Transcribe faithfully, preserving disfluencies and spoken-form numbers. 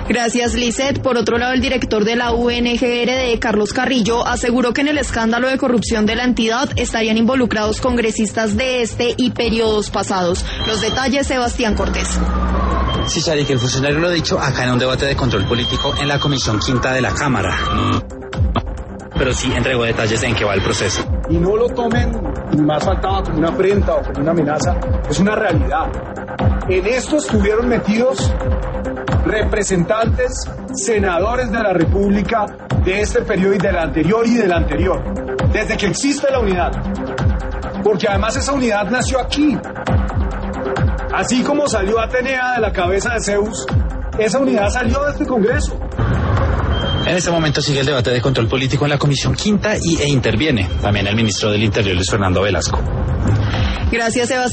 Gracias, Lisset. Por otro lado, el director de la U N G R D, Carlos Carrillo, aseguró que en el escándalo de corrupción de la entidad estarían involucrados congresistas de este y periodos pasados. Los detalles, Sebastián Cortés. Sí, Shari, que el funcionario lo ha dicho acá en un debate de control político en la Comisión Quinta de la Cámara. Pero sí entregó detalles en qué va el proceso. Y no lo tomen, ni más faltaba, como una afrenta o como una amenaza, es una realidad. En esto estuvieron metidos representantes, senadores de la República de este periodo y del anterior y del anterior, desde que existe la unidad. Porque además esa unidad nació aquí. Así como salió Atenea de la cabeza de Zeus, esa unidad salió de este Congreso. En este momento sigue el debate de control político en la Comisión Quinta y, e interviene también el ministro del Interior, Luis Fernando Velasco. Gracias, Sebastián.